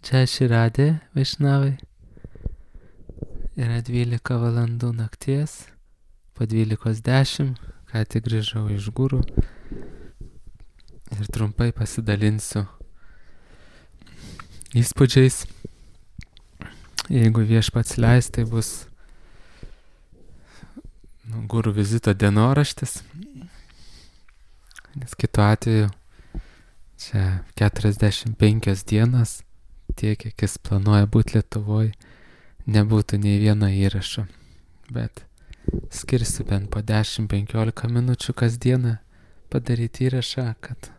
Čia Širadė Vaišnavai. Yra 12 valandų nakties, po 12:10, ką tik grįžau iš gurų ir trumpai pasidalinsiu įspūdžiais. Jeigu Viešpats leis, tai bus gurų vizito dienoraštis, nes kitu atveju čia 45 dienas, tiek kiek jis planuoja būti Lietuvoje, nebūtų nei vieno įrašo, bet skirsiu bent po 10-15 minučių kasdieną padaryti įrašą, kad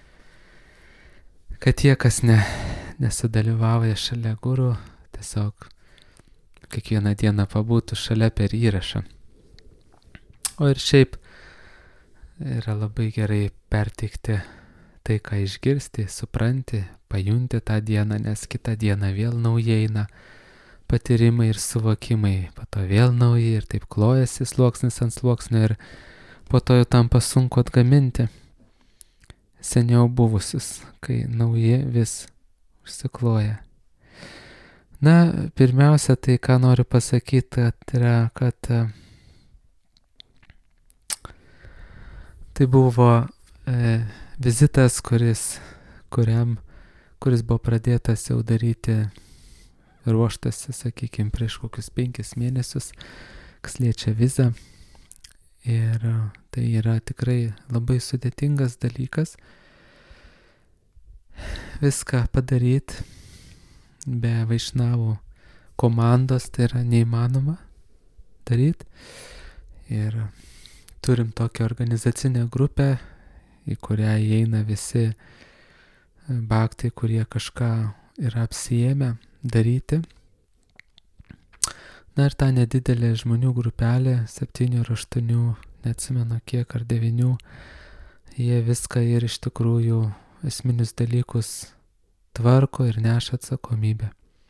tie, kas nesudalyvauja šalia gurų, tiesiog kiekvieną dieną pabūtų šalia per įrašą. O ir šiaip yra labai gerai perteikti tai, ką išgirsti, supranti, pajunti tą dieną, nes kitą dieną vėl naujai eina patyrimai ir suvokimai, po to vėl nauji ir taip klojasi sluoksnis ant sluoksnio ir po to jau tampa sunku atgaminti seniau buvusius, kai nauji vis užsikloja. Na, pirmiausia, tai ką noriu pasakyti, yra, kad tai buvo vizitas, kuris buvo pradėtas jau daryti, ruoštasi, sakykime, prieš kokius 5 mėnesius, kas liečia vizą. Ir tai yra tikrai labai sudėtingas dalykas. Viską padaryti be Vaišnavų komandos tai yra neįmanoma daryti. Ir turim tokią organizacinę grupę, į kurią įeina visi bhaktai, kurie kažką yra apsiėmę daryti. Na ir ta nedidelė žmonių grupelė, 7 ar 8, neatsimenu kiek, ar 9, jie viską ir iš tikrųjų esminius dalykus tvarko ir neša atsakomybę.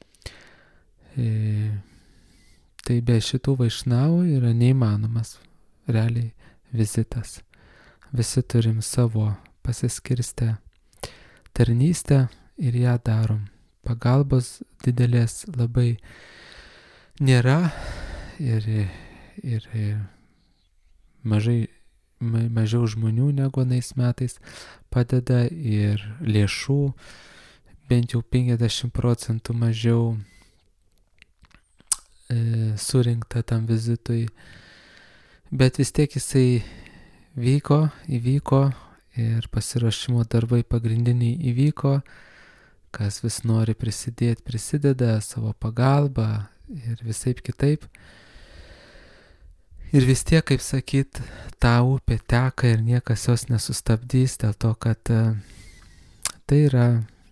Tai be šitų Vaišnavų yra neįmanomas realiai vizitas. Visi turim savo pasiskirstę tarnystę ir ją darom. Pagalbos didelės labai nėra ir mažiau žmonių negu anais metais padeda ir lėšų bent jau 50% mažiau surinkta tam vizitui, bet vis tiek jisai įvyko ir pasiruošimo darbai pagrindiniai įvyko. Kas vis nori prisidėti, prisideda savo pagalbą ir visaip kitaip. Ir vis tiek, kaip sakyt, ta upė teka ir niekas jos nesustabdys, dėl to, kad tai yra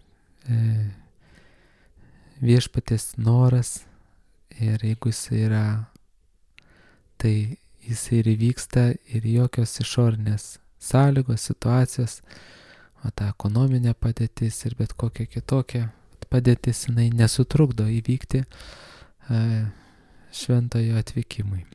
Viešpaties noras ir jeigu jis yra, tai jis ir įvyksta ir jokios išorinės sąlygos, situacijos, o ta ekonominė padėtis ir bet kokia kitokia padėtis, jinai nesutrukdo įvykti šventojo atvykimui.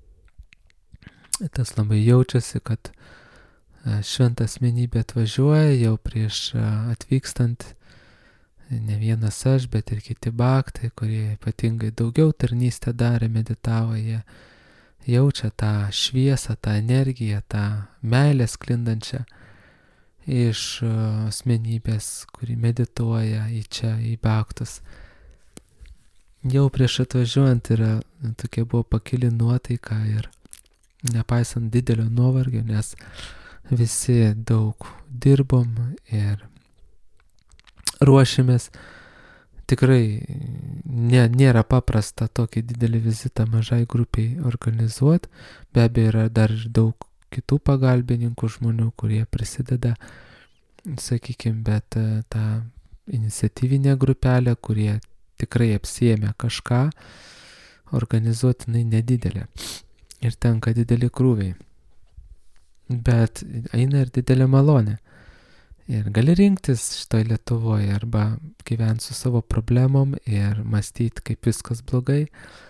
Tas labai jaučiasi, kad šventa asmenybė atvažiuoja jau prieš atvykstant, ne vienas aš, bet ir kiti bhaktai, kurie ypatingai daugiau tarnystę darė, meditavo, jie jaučia tą šviesą, tą energiją, tą meilę sklindančią iš asmenybės, kuri medituoja į čia, į bhaktus. Jau prieš atvažiuojant tokia buvo pakili nuotaika ir nepaisant didelio nuovargio, nes visi daug dirbom ir ruošėmės. Tikrai nėra paprasta tokį didelį vizitą mažai grupiai organizuoti. Be abejo, yra dar daug kitų pagalbininkų žmonių, kurie prisideda, sakykime, bet ta iniciatyvinė grupelė, kurie tikrai apsiėmė kažką, organizuotinai nedidelė. Ir tenka dideli krūviai. Bet eina ir didelė malonė. Ir gali rinktis šitoj Lietuvoje arba gyventi su savo problemom ir mąstyti, kaip viskas blogai,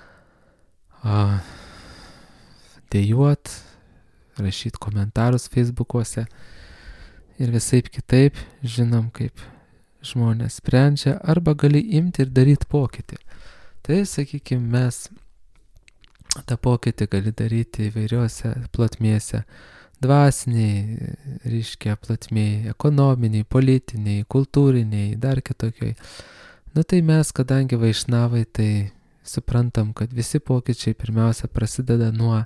dejuot, rašyti komentarus Facebookuose ir visaip kitaip. Žinom, kaip žmonės sprendžia, arba gali imti ir daryti pokytį. Tai, sakykime, mes tą pokytį gali daryti įvairiuose plotmėse. Dvasiniai, reiškia, plotmėje, ekonominiai, politiniai, kultūriniai, dar kitokiai. Nu tai mes, kadangi vaišnavai, tai suprantam, kad visi pokyčiai pirmiausia prasideda nuo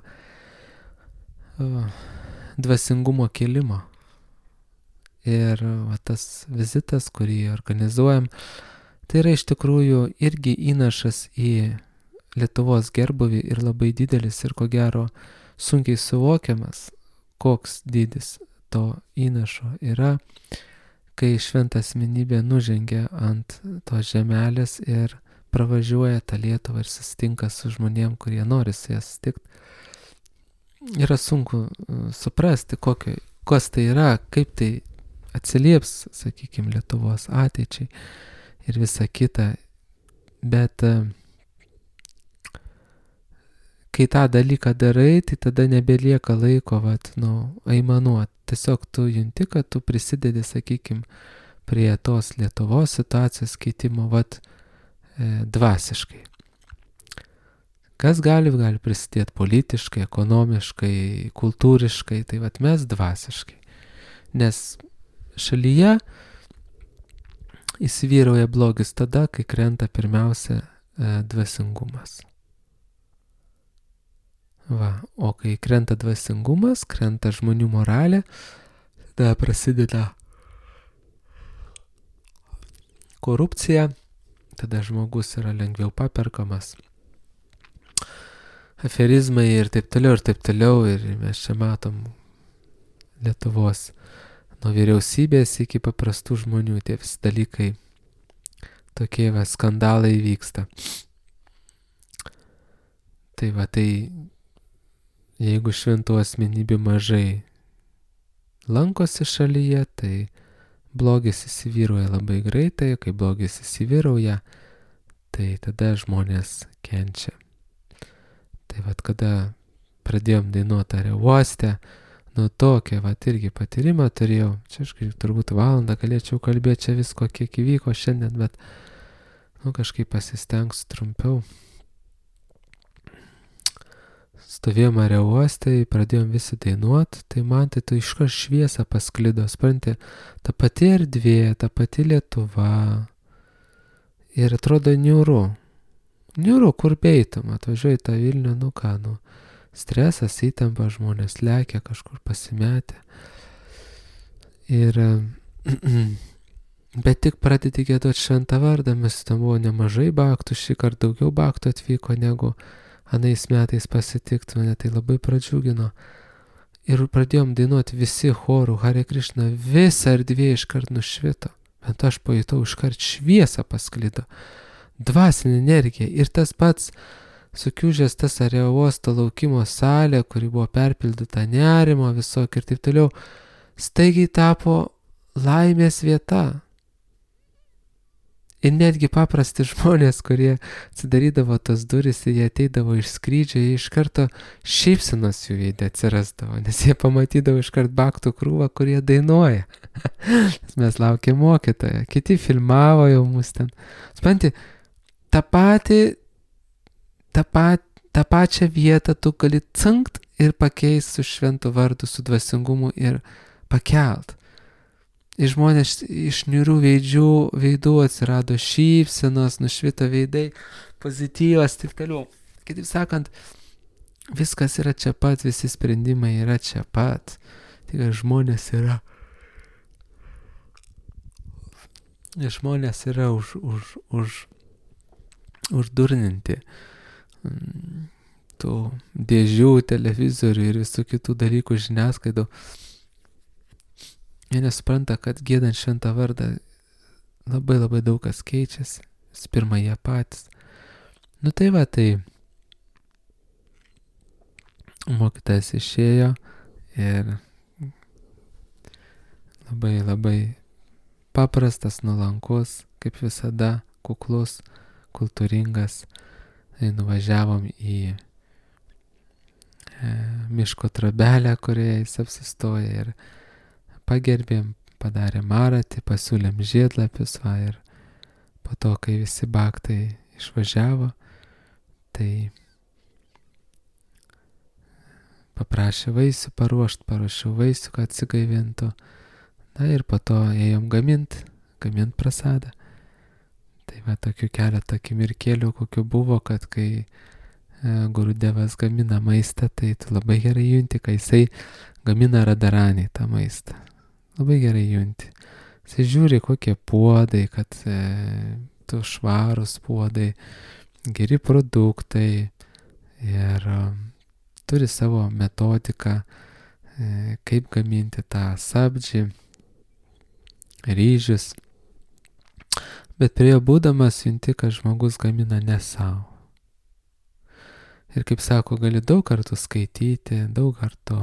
dvasingumo kilimo. Ir tas vizitas, kurį organizuojam, tai yra iš tikrųjų irgi įnašas į Lietuvos gerbuvį ir labai didelis ir ko gero sunkiai suvokiamas, koks dydis to įnašo yra, kai šventa asmenybė nužengia ant tos žemelės ir pravažiuoja tą Lietuvą ir susitinka su žmonėm, kurie nori su jas susitikti. Yra sunku suprasti, kas tai yra, kaip tai atsilieps, sakykime, Lietuvos ateičiai ir visa kita. Bet kai tą dalyką darai, tai tada nebelieka laiko, aimanuot. Tiesiog tu junti, kad tu prisidedi, sakykime, prie tos Lietuvos situacijos keitimo, dvasiškai. Kas gali prisidėti politiškai, ekonomiškai, kultūriškai, tai mes dvasiškai. Nes šalyje įsivyrauja blogis tada, kai krenta pirmiausia dvasingumas. O kai krenta dvasingumas, krenta žmonių moralė, tada prasideda korupcija, tada žmogus yra lengviau paperkamas, aferizmai ir taip toliau, ir mes čia matom Lietuvos nuo vyriausybės iki paprastų žmonių, tie visi dalykai, tokie skandalai vyksta. Tai jeigu šventų asmenybių mažai lankosi šalyje, tai blogis įsivyrauja labai greitai, kai blogis įsivyrauja, tai tada žmonės kenčia. Tai kada pradėjom dainuoti Areouoste, tokią irgi patyrimą turėjau, čia aš turbūt valandą galėčiau kalbėti čia visko, kiek įvyko šiandien, bet kažkaip pasistengsiu trumpiau. Stovėjom Areouoste, pradėjom visi dainuoti, tai man tai iškart šviesa pasklido, supranti, ta pati erdvė, ta pati Lietuva, ir atrodo niūru, kur beitum, atvažiuoji tą Vilnių, stresas, įtampa, žmonės lekia kažkur pasimetę. Bet tik pradedi giedoti šventą vardą, mes tam buvo nemažai baktų, šį kartą daugiau baktų atvyko negu anais metais pasitikti, mane tai labai pradžiugino. Ir pradėjom dainuoti visi chorų, Hare Krishna, visa erdvė iškart nušvito. Bent aš pajutau, iškart šviesa pasklido, dvasinė energija. Ir tas pats sukiužęs tas Areouosto laukimo salė, kuri buvo perpildyta nerimo visokio ir taip toliau, staigiai tapo laimės vieta. Ir netgi paprasti žmonės, kurie atsidarydavo tas duris ir jie ateidavo iš skrydžio, jie iš karto šypsenos jų veide atsirasdavo, nes jie pamatydavo iškart baktų krūvą, kurie dainuoja. Mes laukėm mokytojo, kiti filmavo jau mus ten. Supranti, tą pačią vietą tu gali cankt ir pakeisti su šventu vardu, su dvasingumu ir pakelt. Ir žmonės iš niūrių veidų atsirado šypsenos, nušvito veidai, pozityvas, taip toliau. Kitaip sakant, viskas yra čia pat, visi sprendimai yra čia pat. Tik žmonės yra uždurninti tų dėžių, televizorių ir visų kitų dalykų žiniasklaidų. Jie nesupranta, kad giedant šventą vardą labai labai daug kas keičiasi. Pirma jie patys. Tai mokytojas išėjo ir labai labai paprastas, nuolankus, kaip visada, kuklus, kultūringas. Nuvažiavom į miško trobelę, kurioje jis apsistoja ir pagerbėm, padarė maratį, pasiūlėm žiedlapius, ir po to, kai visi baktai išvažiavo, tai paprašė vaisių paruošiau vaisių, kad atsigaivintų. Na ir po to ėjom gamint prasadą. Tai tokių keletą akimirkėlių, kokių buvo, kad kai Gurudevas gamina maistą, tai tu labai gerai junti, kai jisai gamina Radharani tą maistą. Labai gerai junti. Jisai žiūri, kokie puodai, kad tu švarus puodai, geri produktai ir turi savo metodiką, kaip gaminti tą sabdžį, ryžius. Bet prie jo būdamas junti, kad žmogus gamina ne savo. Ir kaip sako, gali daug kartų skaityti, daug kartų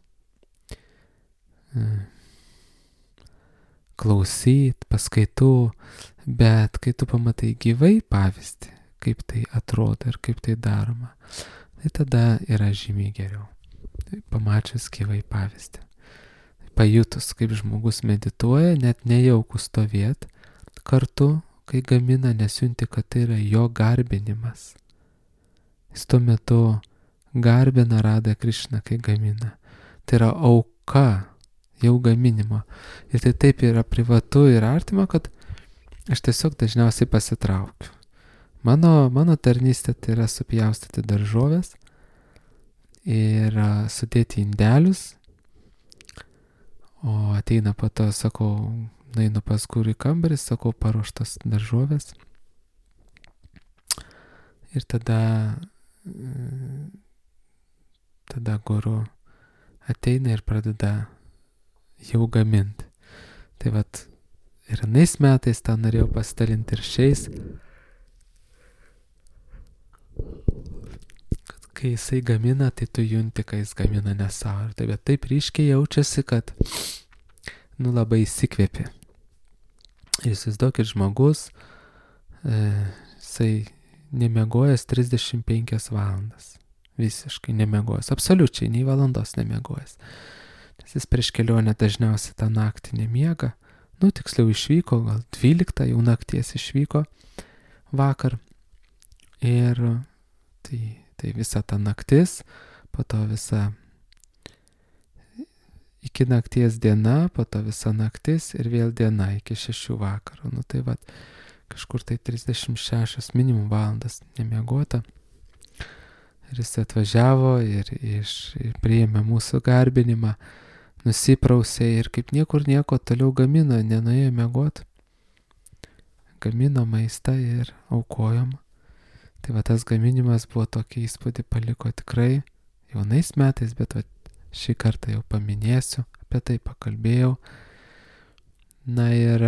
klausyti, paskaitų, bet kai tu pamatai gyvai pavyzdį, kaip tai atrodo ir kaip tai daroma, tai tada yra žymiai geriau. Pamačius gyvai pavyzdį. Pajutus, kaip žmogus medituoja, net nejauku stovėti kartu, kai gamina, nes junti, kad tai yra jo garbinimas. Jis tuo metu garbina Radha Krišną, kai gamina. Tai yra auka jau gaminimo. Ir tai taip yra privatu ir artima, kad aš tiesiog dažniausiai pasitraukiu. Mano tarnystė tai yra supjaustyti daržovės ir sudėti indelius. O ateina po to, sakau, nueinu pas guru į kambarį, sakau, paruoštas daržovės. Ir tada guru ateina ir pradeda jau gaminti. Tai ir anais metais tą norėjau pasidalinti ir šiais. Kai jisai gamina, tai tu junti, kai jis gamina ne savo. Bet taip ryškiai jaučiasi, kad labai įsikvėpė. Ir įsivaizduokit, žmogus, jisai nemiegojęs 35 valandas. Visiškai nemiegojęs. Absoliučiai, nei valandos nemiegojęs. Nes jis prieš kelionę dažniausiai tą naktį nemiega. Tiksliau išvyko, gal 12 jau nakties išvyko vakar. Ir tai visa ta naktis, po to visa iki nakties diena, po to visa naktis ir vėl diena iki 6 vakaro. Tai kažkur tai 36 minimum valandas nemiegota. Ir jis atvažiavo ir priėmė mūsų garbinimą, nusiprausė ir kaip niekur nieko toliau gamino, nenuėjo miegoti. Gamino maistą ir aukojom. Tai tas gaminimas buvo tokį įspūdį paliko tikrai jaunais metais, bet šį kartą jau paminėsiu, apie tai pakalbėjau. Na ir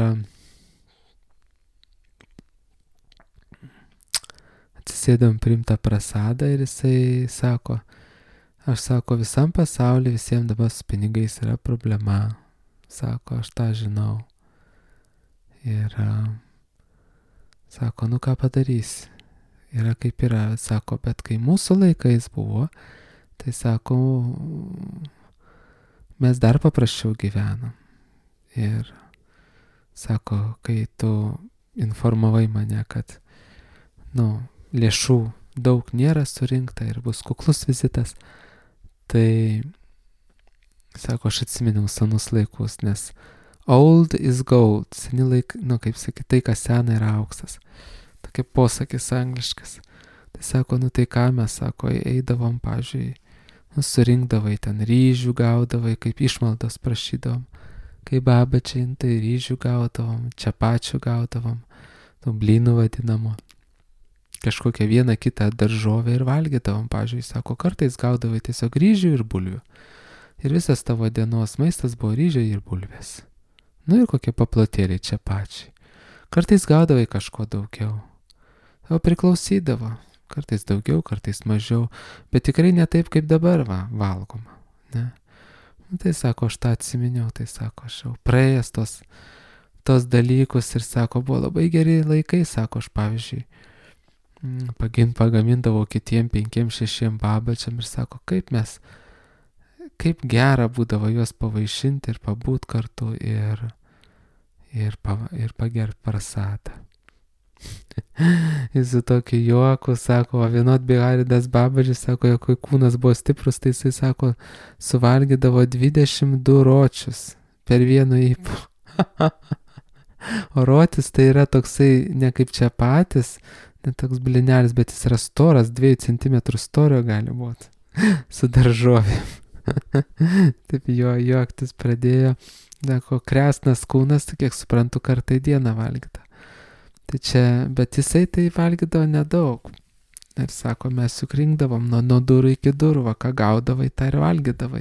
atsisėdom priimtą prasadą ir jisai sako, visam pasauliu visiems dabar su pinigais yra problema. Sako, aš tą žinau. Ir sako, ką padarysi? Yra kaip yra, sako, bet kai mūsų laikais buvo, tai sako, mes dar paprasčiau gyvenom. Ir sako, kai tu informavai mane, kad, lėšų daug nėra surinkta ir bus kuklus vizitas, tai, sako, aš atsiminiau senus laikus, nes old is gold, seni laikai, kaip sakyti, tai, kas sena yra auksas. Tokia posakis angliškas. Tai sako, tai ką mes, sako, eidavom, pavyzdžiui, surinkdavai ten ryžių gaudavai, kaip išmaldas prašydavom, kai babačiai, tai ryžių gaudavom, čepačių gaudavom, blynų vadinamo, kažkokią vieną kitą daržovę ir valgydavom, pavyzdžiui, sako, kartais gaudavai tiesiog ryžių ir bulvių. Ir visas tavo dienos maistas buvo ryžiai ir bulvės. Ir kokie paplotėliai čepačiai. Kartais gaudavai kažko daugiau. O priklausydavo. Kartais daugiau, kartais mažiau. Bet tikrai ne taip, kaip dabar valgoma. Ne? Tai sako, aš tą atsiminiau. Tai sako, aš jau praėjęs tos dalykus ir sako, buvo labai geri laikai. Sako, aš pavyzdžiui, pagamindavau kitiem 5-6 babačiam ir sako, kaip gera būdavo juos pavaišinti ir pabūt kartu ir ir pagerbt prasadą. Jis su tokiu juoku sako, o vienot Biharidas Babažis sako, jog kai kūnas buvo stiprus, tai jisai sako, suvalgydavo 22 ročius per vienu įpū. O rotis tai yra toksai, ne kaip čia patys, ne toks blinelis, bet jis yra storas, 2 cm storio gali būti, su daržovėm. Taip juoktis pradėjo, sako, kresnas kūnas, tai kiek suprantu, kartą į dieną valgyta. Tai čia, bet jisai tai valgydavo nedaug. Ir sako, mes juk rinkdavom nuo durų iki durų, va, ką gaudavai, tą ir valgydavai.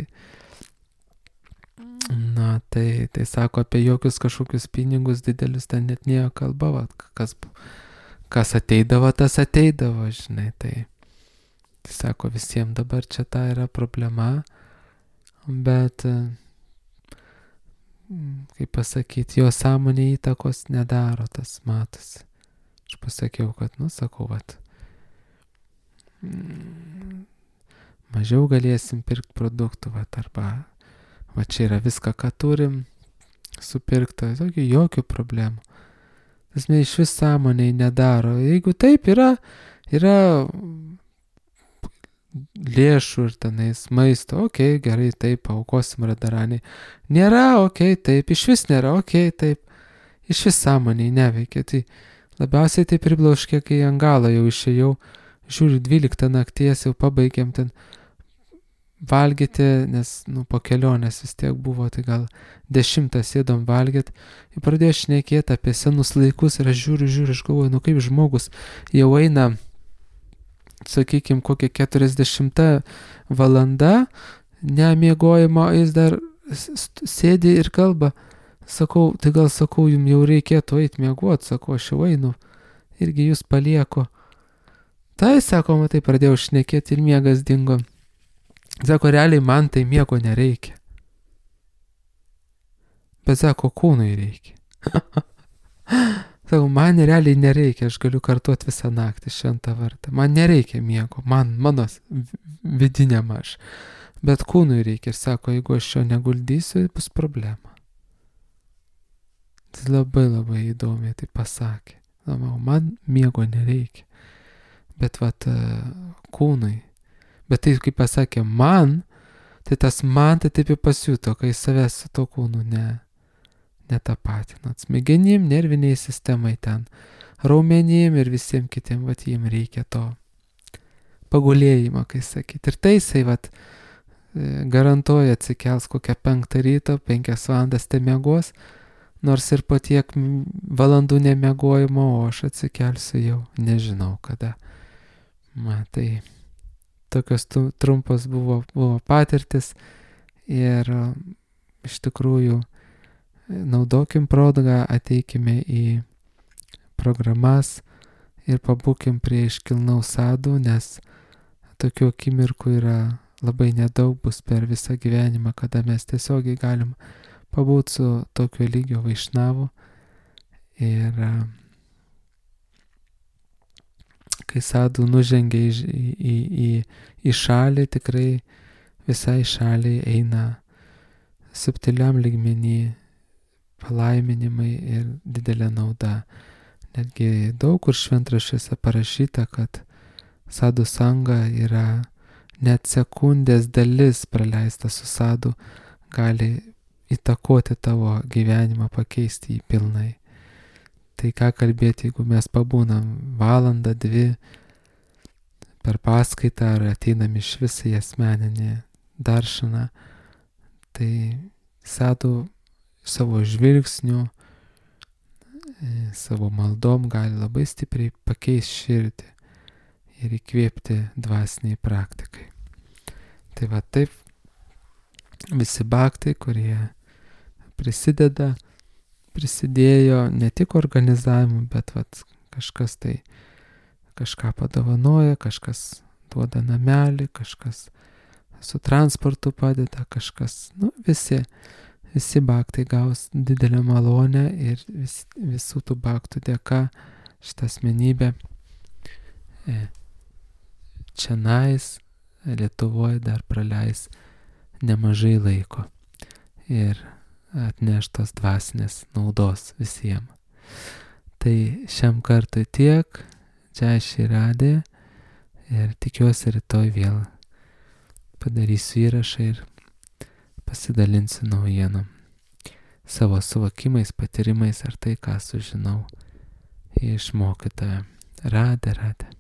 Na, tai sako, apie jokius kažkokius pinigus didelius ten net nėjo kalba, va, kas ateidavo, tas ateidavo, žinai, tai sako, visiems dabar čia ta yra problema, bet, kaip pasakyti, jo sąmonė įtakos nedaro, tas matosi. Aš pasakiau, kad, sakau, vat, mažiau galėsim pirkti produktų, vat, arba, va čia yra viską, ką turim, supirkta, jokių problemų. Tas iš vis sąmoniai nedaro. Jeigu taip yra lėšų ir tenais maisto, gerai, taip, aukosim radaraniai. Nėra, taip, iš vis nėra, taip, iš vis sąmoniai neveikia. Tai labiausiai tai priblauškė, kai ant galo jau išėjau, žiūriu 12 nakties, jau pabaigėm ten valgyti, nes, po kelionės vis tiek buvo, tai gal 10 sėdom valgyti, ir pradėjo šnekėti apie senus laikus, ir aš žiūriu, aš galvoju, kaip žmogus jau eina, sakykime, kokia 40 valanda nemiegojimo, jis dar sėdi ir kalba. Sakau, tai gal sakau, jums jau reikėtų eiti miegoti, sakau, aš jau einu, irgi jūs palieku. Tai, sako, matai, pradėjau šnekėti ir miegas dingo. Sako, realiai man tai miego nereikia. Bet sako, kūnui reikia. Sako, man realiai nereikia, aš galiu kartuoti visą naktį šventą vardą. Man nereikia miego, mano vidiniam aš. Bet kūnui reikia. Ir sako, jeigu aš jo neguldysiu, bus problema. Tai labai labai įdomiai tai pasakė. Man miego nereikia. Bet vat kūnui. Bet tai, kaip pasakė, man, tai tas man tai taip ir pasijuto, kai savęs su to kūnu netapatinat. Smegenim, nerviniai sistemai ten, raumenim ir visiems kitiem, vat jiem reikia to pagulėjimo, kai sakyti. Ir tai jisai, vat, garantuoja atsikels kokią 5 ryto, 5 valandas te miegos, nors ir po tiek valandų nemiegojimo, o aš atsikelsiu jau nežinau kada. Tai tokios trumpos buvo patirtis ir iš tikrųjų naudokim progą, ateikime į programas ir pabūkim prie iškilnaus sadų, nes tokių akimirkų yra labai nedaug, bus per visą gyvenimą, kada mes tiesiogiai galim pabūti su tokio lygio vaišnavu. Ir kai sadų nužengia į šalį, tikrai visai šaliai eina subtiliam lygmenį palaiminimai ir didelė nauda. Netgi daug kur šventraščiuose parašyta, kad sadų sanga yra net sekundės dalis praleista su sadų, gali įtakoti tavo gyvenimą, pakeisti jį pilnai. Tai ką kalbėti, jeigu mes pabūnam valandą, 2 per paskaitą ar ateinam iš visą į asmeninį daršaną, tai sadų savo žvilgsniu, savo maldom gali labai stipriai pakeisti širdį ir įkvėpti dvasiniai praktikai. Tai va taip visi bhaktai, kurie prisidėjo ne tik organizavimu, bet vat, kažkas tai kažką padovanoja, kažkas duoda namelį, kažkas su transportu padeda, kažkas, visi bhaktai gaus didelę malonę ir visų tų bhaktų dėka šitą asmenybę čionais Lietuvoje dar praleis nemažai laiko. Ir atneš tos dvasinės naudos visiems. Tai šiam kartui tiek, Jai Shri Radhe, ir tikiuosi rytoj vėl padarysiu įrašą ir pasidalinsiu naujienom, savo suvokimais, patyrimais ar tai, ką sužinau iš mokytojo. Radhe, Radhe.